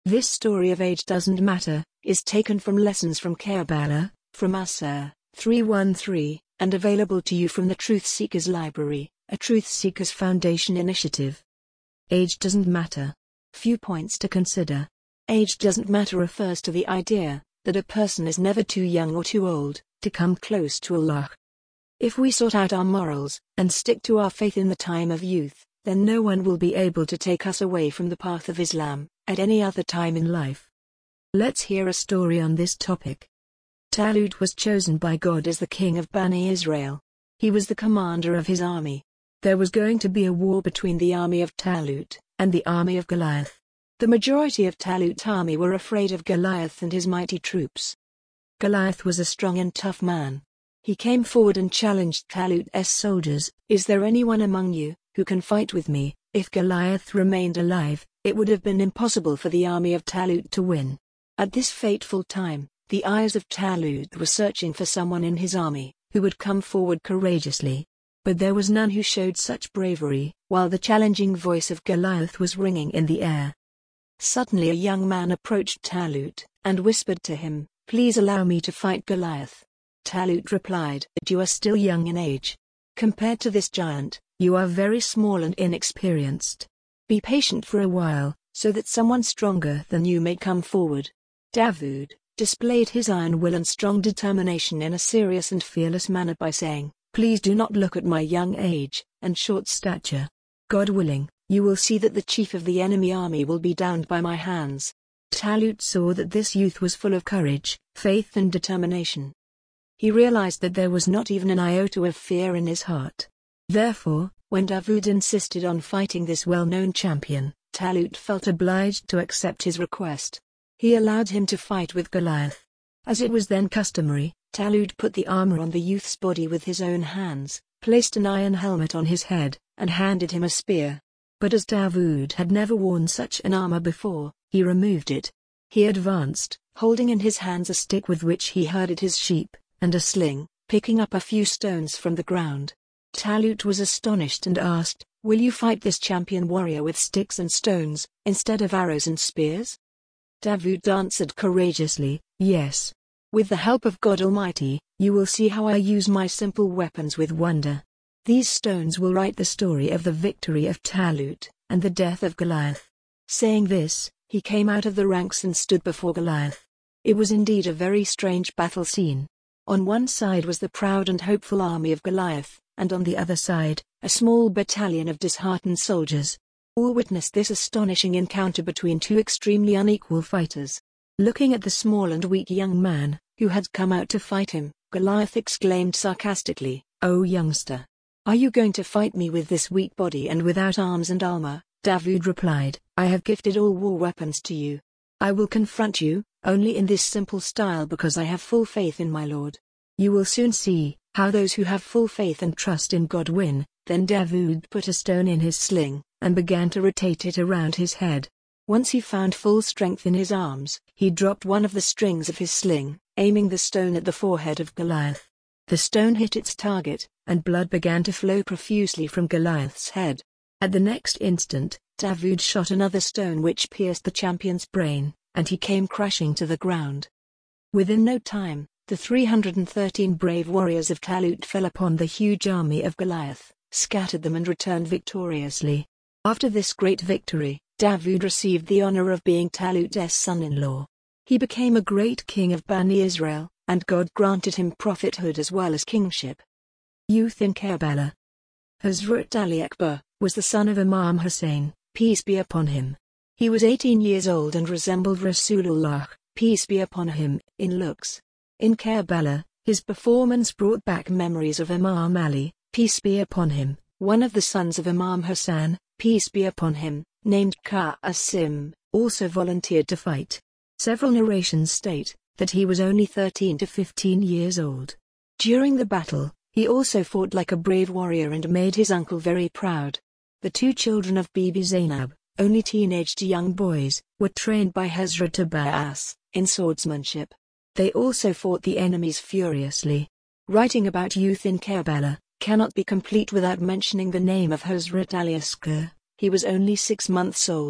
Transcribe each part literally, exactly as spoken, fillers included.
This story of Age Doesn't Matter is taken from Lessons from Kabbalah, from Asser three one three, and available to you from the Truth Seekers Library, a Truth Seekers Foundation initiative. Age doesn't matter. Few points to consider. Age doesn't matter refers to the idea that a person is never too young or too old to come close to Allah. If we sort out our morals and stick to our faith in the time of youth, then no one will be able to take us away from the path of Islam at any other time in life. Let's hear a story on this topic. Talut was chosen by God as the king of Bani Israel. He was the commander of his army. There was going to be a war between the army of Talut and the army of Goliath. The majority of Talut's army were afraid of Goliath and his mighty troops. Goliath was a strong and tough man. He came forward and challenged Talut's soldiers, "Is there anyone among you who can fight with me?" If Goliath remained alive, it would have been impossible for the army of Talut to win. At this fateful time, the eyes of Talut were searching for someone in his army who would come forward courageously. But there was none who showed such bravery, while the challenging voice of Goliath was ringing in the air. Suddenly a young man approached Talut and whispered to him, "Please allow me to fight Goliath." Talut replied, "You are still young in age. Compared to this giant, you are very small and inexperienced. Be patient for a while, so that someone stronger than you may come forward." Dawood displayed his iron will and strong determination in a serious and fearless manner by saying, "Please do not look at my young age and short stature. God willing, you will see that the chief of the enemy army will be downed by my hands." Talut saw that this youth was full of courage, faith and determination. He realized that there was not even an iota of fear in his heart. Therefore, when Dawood insisted on fighting this well-known champion, Talut felt obliged to accept his request. He allowed him to fight with Goliath. As it was then customary, Talut put the armor on the youth's body with his own hands, placed an iron helmet on his head, and handed him a spear. But as Dawood had never worn such an armor before, he removed it. He advanced, holding in his hands a stick with which he herded his sheep, and a sling, picking up a few stones from the ground. Talut was astonished and asked, "Will you fight this champion warrior with sticks and stones, instead of arrows and spears?" Dawood answered courageously, "Yes. With the help of God Almighty, you will see how I use my simple weapons with wonder. These stones will write the story of the victory of Talut, and the death of Goliath." Saying this, he came out of the ranks and stood before Goliath. It was indeed a very strange battle scene. On one side was the proud and hopeful army of Goliath, and on the other side, a small battalion of disheartened soldiers. All witnessed this astonishing encounter between two extremely unequal fighters. Looking at the small and weak young man, who had come out to fight him, Goliath exclaimed sarcastically, "Oh youngster! Are you going to fight me with this weak body and without arms and armor?" Dawood replied, "I have gifted all war weapons to you. I will confront you, only in this simple style because I have full faith in my Lord. You will soon see how those who have full faith and trust in God win." Then Dawood put a stone in his sling, and began to rotate it around his head. Once he found full strength in his arms, he dropped one of the strings of his sling, aiming the stone at the forehead of Goliath. The stone hit its target, and blood began to flow profusely from Goliath's head. At the next instant, Dawood shot another stone which pierced the champion's brain, and he came crashing to the ground. Within no time, the three hundred thirteen brave warriors of Talut fell upon the huge army of Goliath, scattered them and returned victoriously. After this great victory, Dawood received the honor of being Talut's son-in-law. He became a great king of Bani Israel, and God granted him prophethood as well as kingship. Youth in Kabbalah. Hazrat Ali Akbar was the son of Imam Hussein, peace be upon him. He was eighteen years old and resembled Rasulullah, peace be upon him, in looks. In Kabbalah, his performance brought back memories of Imam Ali, peace be upon him, one of the sons of Imam Hassan, peace be upon him, named Qasim, also volunteered to fight. Several narrations state that he was only thirteen to fifteen years old. During the battle, he also fought like a brave warrior and made his uncle very proud. The two children of Bibi Zainab, only teenaged young boys, were trained by Hazrat Abbas in swordsmanship. They also fought the enemies furiously. Writing about youth in Kabbalah cannot be complete without mentioning the name of Hazrat Ali Asghar. He was only six months old.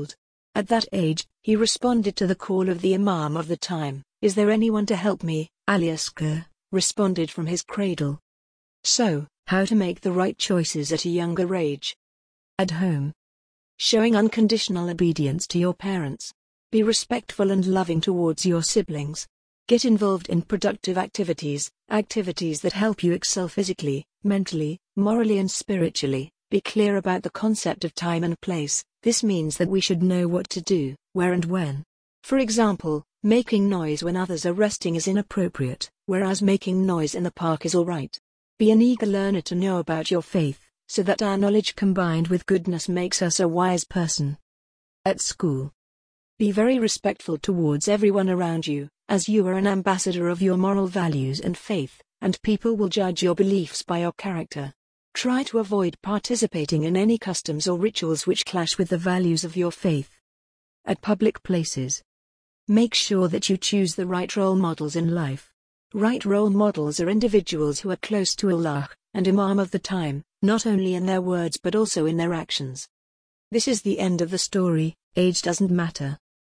At that age, he responded to the call of the Imam of the time. "Is there anyone to help me?" Ali Asghar responded from his cradle. So, how to make the right choices at a younger age? At home. Showing unconditional obedience to your parents. Be respectful and loving towards your siblings. Get involved in productive activities, activities that help you excel physically, mentally, morally and spiritually. Be clear about the concept of time and place. This means that we should know what to do, where and when. For example, making noise when others are resting is inappropriate, whereas making noise in the park is alright. Be an eager learner to know about your faith, so that our knowledge combined with goodness makes us a wise person. At school. Be very respectful towards everyone around you, as you are an ambassador of your moral values and faith, and people will judge your beliefs by your character. Try to avoid participating in any customs or rituals which clash with the values of your faith. At public places. Make sure that you choose the right role models in life. Right role models are individuals who are close to Allah, and Imam of the time, not only in their words but also in their actions. This is the end of the story. Age doesn't matter.